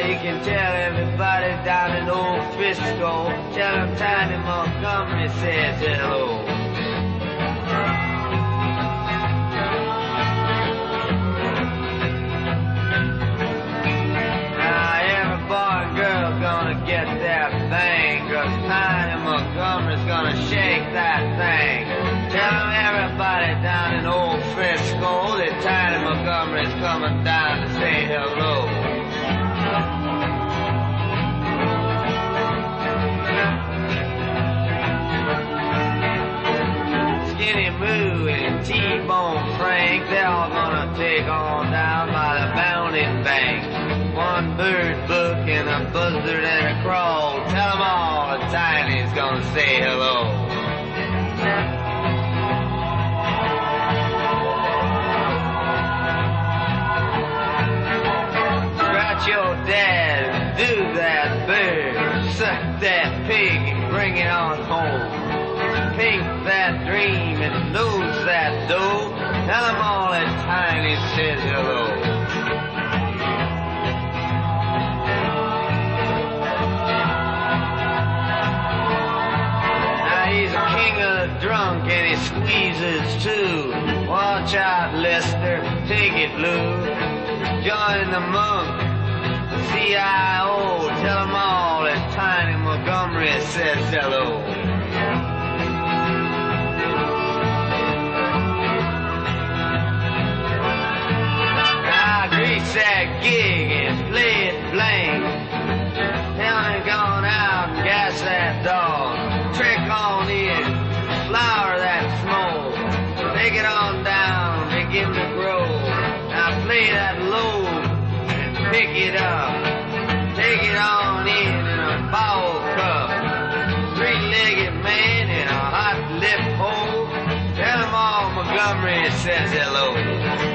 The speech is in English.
you can tell everybody down in old Frisco. Tell them Tiny Montgomery says hello. Get that thing, 'cause Tiny Montgomery's gonna shake that thing. Tell 'em everybody down in old Frisco that Tiny Montgomery's coming down to say hello. Skinny Moo and T-Bone Frank, they're all gonna take on down by the Mountain Bank. One bird book and a buzzard and a crow. Tell 'em all that Tiny's gonna say hello. Scratch your dad and do that bird. Suck that pig and bring it on home. Pink that dream and lose that dough. Tell 'em all that Tiny says hello. He's a king of the drunk and he squeezes too. Watch out, Lester, take it, Lou. Join the monk, the CIO. Tell 'em all that Tiny Montgomery says hello. Now grease that gig and play it blank. Tell him gone out and gas that dog. Trick on in, flower that smoke. Take it on down, begin to grow. Now play that low and pick it up. Take it on in a bowl cup. Three-legged man in a hot lip hole. Tell 'em all Montgomery says hello.